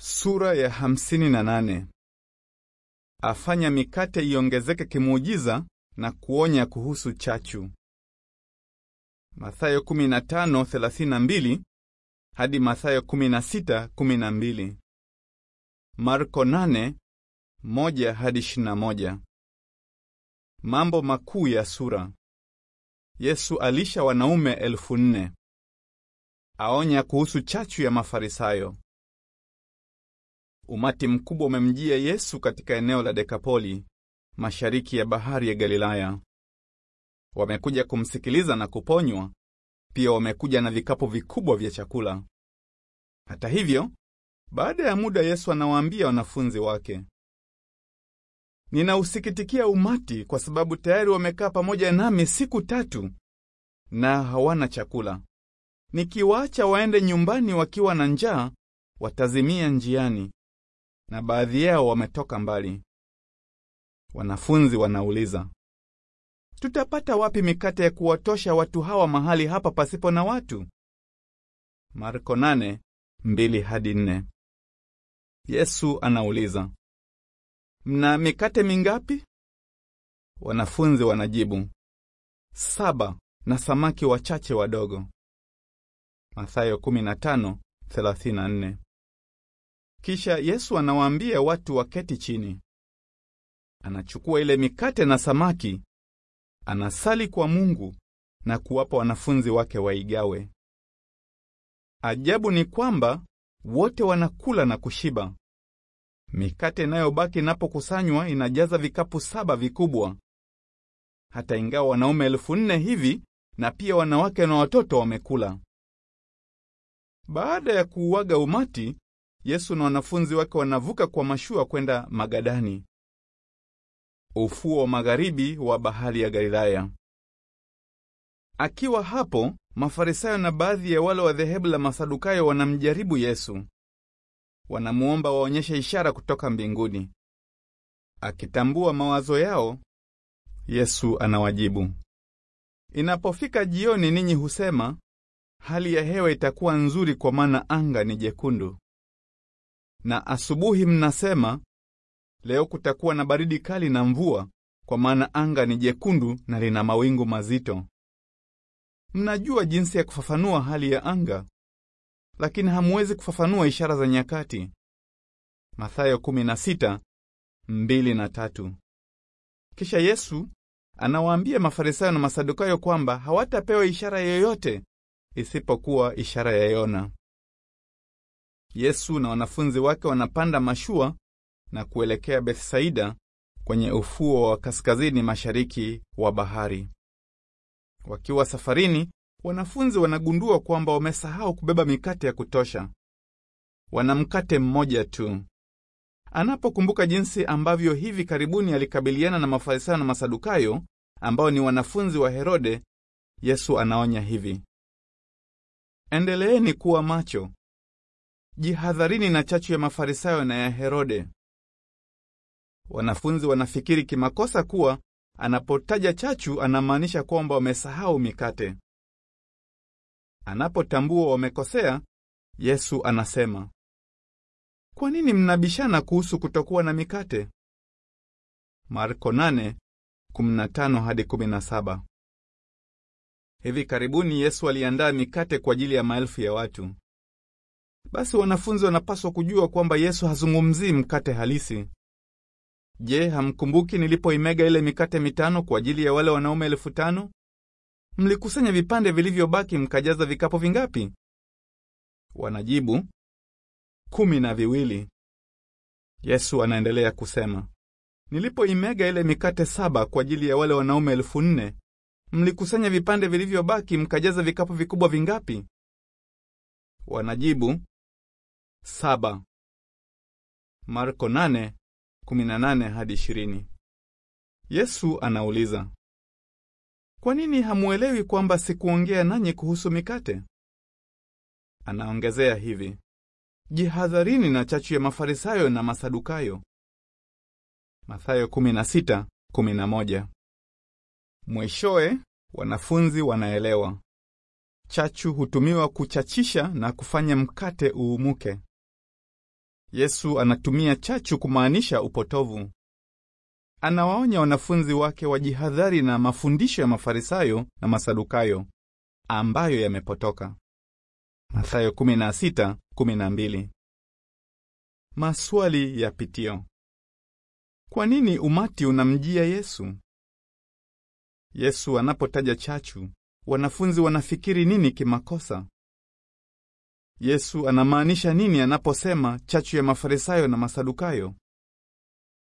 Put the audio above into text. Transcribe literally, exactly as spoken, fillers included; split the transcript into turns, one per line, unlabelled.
Sura ya hamsini na nane. Afanya mikate iongezeke kimuujiza na kuonya kuhusu chachu. Mathayo kumi na tano thelathini na mbili hadi Mathayo kumi na sita kumi na mbili. Marko nane moja hadi ishirini na moja. Mambo makuu ya sura. Yesu alisha wanaume elfu nne. Aonya kuhusu chachu ya Mafarisayo. Umati mkubwa umemjia Yesu katika eneo la Dekapoli, mashariki ya bahari ya Galilaya. Wamekuja kumsikiliza na kuponywa, pia wamekuja na vikapu vikubwa vya chakula. Hata hivyo, baada ya muda Yesu anawaambia wanafunzi wake, "Ninausikitikia umati kwa sababu tayari wamekaa pamoja nami siku tatu na hawana chakula. Nikiwaacha waende nyumbani wakiwa na njaa, watazimia njiani, na baadhi yao wametoka mbali." Wanafunzi wanauliza, "Tutapata wapi mikate ya kuwatosha watu hawa mahali hapa pasipo na watu?" Marko nane mbili hadi nne. Yesu anauliza, "Mna mikate mingapi?" Wanafunzi wanajibu, "Saba na samaki wachache wadogo." Mathayo kumi na tano thelathini na nne. Kisha Yesu anawaambia watu waketi chini. Anachukua ile mikate na samaki, anasali kwa Mungu na kuwapa wanafunzi wake waigawe. Ajabu ni kwamba wote wanakula na kushiba. Mikate inayobaki inapokusanywa inajaza vikapu saba vikubwa. Hata ingawa wanaume elfu nne hivi na pia wanawake na watoto wamekula. Baada ya kuuaga umati, Yesu na wanafunzi wake wanavuka kwa mashua kwenda Magadani, ufuo wa magharibi wa bahari ya Galilaya. Akiwa hapo, Mafarisayo na baadhi ya wale wa dhehebu la Masadukayo wanamjaribu Yesu. Wanamuomba waonyeshe ishara kutoka mbinguni. Akitambua mawazo yao, Yesu anawajibu, "Inapofika jioni ninyi husema, hali ya hewa itakuwa nzuri kwa maana anga ni jekundu. Na asubuhi mnasema, leo kutakuwa na baridi kali na mvua kwa maana anga ni jekundu na lina mawingu mazito. Mnajua jinsi ya kufafanua hali ya anga, lakini hamuwezi kufafanua ishara za nyakati." Mathayo kumi na sita mbili na tatu. Kisha Yesu anawaambia Mafarisayo na Masadukayo kwamba hawatapewa ishara yoyote isipokuwa ishara ya Yona. Yesu na wanafunzi wake wanapanda mashua na kuelekea Bethsaida kwenye ufuo wa kaskazini mashariki wa bahari. Wakiwa safarini, wanafunzi wanagundua kwamba wamesahau kubeba mikate ya kutosha. Wana mkate mmoja tu. Anapokumbuka jinsi ambavyo hivi karibuni alikabiliana na Mafarisayo na Masadukayo ambao ni wanafunzi wa Herode, Yesu anaonya hivi, "Endeleeni kuwa macho. Jihadharini na chachu ya Mafarisayo na ya Herode." Wanafunzi wanafikiri kimakosa kuwa anapotaja chachu anamaanisha kwamba wamesahau mikate. Anapotambua wamekosea, Yesu anasema, "Kwa nini mnabishana kuhusu kutokuwa na mikate?" Marko nane kumi na tano hadi kumi na saba. Hivi karibuni Yesu aliandaa mikate kwa ajili ya maelfu ya watu. Basi wanafunzi wanapaswa kujua kwamba Yesu hazungumzii mkate halisi. "Je, hamkumbuki nilipoimega ile mikate mitano kwa ajili ya wale wanaume elfu tano? Mlikusanya vipande vilivyobaki mkajaza vikapu vingapi?" Wanajibu, "Kumi na viwili." Yesu anaendelea kusema, "Nilipoimega ile mikate saba kwa ajili ya wale wanaume elfu nne, mlikusanya vipande vilivyobaki mkajaza vikapu vikubwa vingapi?" Wanajibu, "Saba." Marko nane kumi na nane hadi ishirini. Yesu anauliza, "Kwa nini hamuelewi kwamba sikuongea nanyi kuhusu mikate?" Anaongezea hivi, "Jihadharini na chachu ya Mafarisayo na Masadukayo." Mathayo kumi na sita kumi na moja. Mwishowe, wanafunzi wanaelewa. Chachu hutumiwa kuchachisha na kufanya mkate uumuke. Yesu anatumia chachu kumaanisha upotovu. Anawaonya wanafunzi wake wajihadhari na mafundisho ya Mafarisayo na Masadukayo ambayo yamepotoka. Mathayo kumi na sita kumi na mbili. Maswali ya pitio. Kwa nini umati unamjia Yesu? Yesu anapotaja chachu, wanafunzi wanafikiri nini kimakosa? Yesu anamaanisha nini anaposema chachu ya Mafarisayo na Masadukayo?